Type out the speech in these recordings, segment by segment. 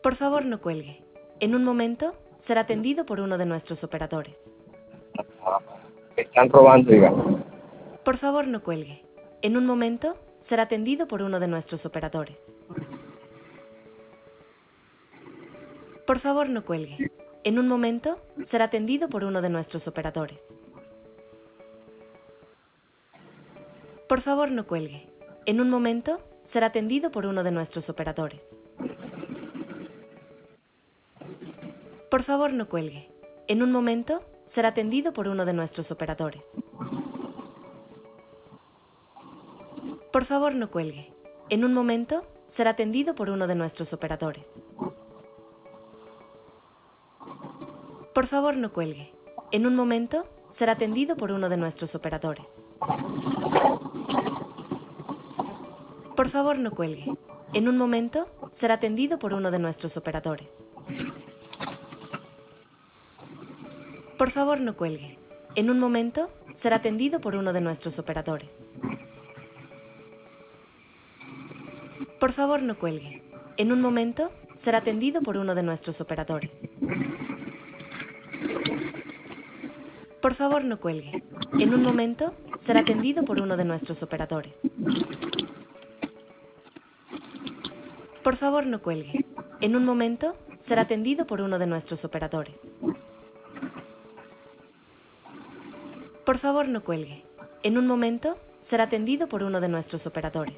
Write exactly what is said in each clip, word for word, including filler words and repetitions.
Por favor, no cuelgue. En un momento será atendido por uno de nuestros operadores. Me están robando, digamos. Por favor, no cuelgue. En un momento será atendido por uno de nuestros operadores. Por favor, no cuelgue. En un momento será atendido por uno de nuestros operadores. Por favor, no cuelgue. En un momento será atendido por uno de nuestros operadores. Por favor, no cuelgue. En un momento será atendido por uno de nuestros operadores. Por favor, no cuelgue. En un momento será atendido por uno de nuestros operadores. Por favor, no cuelgue. En un momento será atendido por uno de nuestros operadores. Por favor, no cuelgue. En un momento será atendido por uno de nuestros operadores. Por favor, no cuelgue. En un momento será atendido por uno de nuestros operadores. Por favor, no cuelgue. En un momento será atendido por uno de nuestros operadores. Por favor, no cuelgue. En un momento será atendido por uno de nuestros operadores. Por favor, no cuelgue. En un momento será atendido por uno de nuestros operadores. Por favor, no cuelgue. En un momento será atendido por uno de nuestros operadores.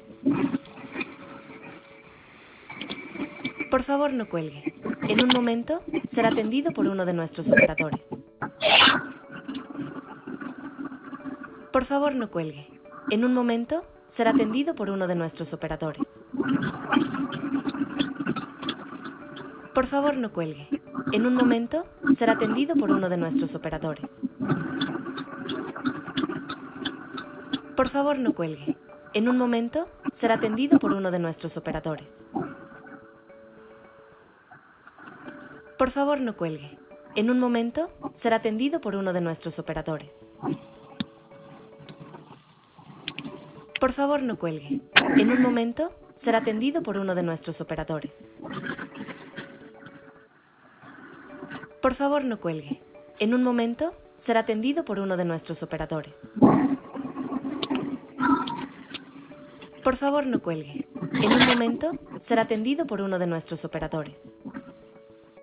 Por favor, no cuelgue. En un momento será atendido por uno de nuestros operadores. Por favor, no cuelgue. En un momento será atendido por uno de nuestros operadores. Por favor, no cuelgue. En un momento será atendido por uno de nuestros operadores. Por favor, no cuelgue. En un momento será atendido por uno de nuestros operadores. Por favor, no cuelgue. En un momento será atendido por uno de nuestros operadores. Por favor, no cuelgue. En un momento será atendido por uno de nuestros operadores. Por favor, no cuelgue. En un momento será atendido por uno de nuestros operadores. Por favor, no cuelgue. En un momento será atendido por uno de nuestros operadores.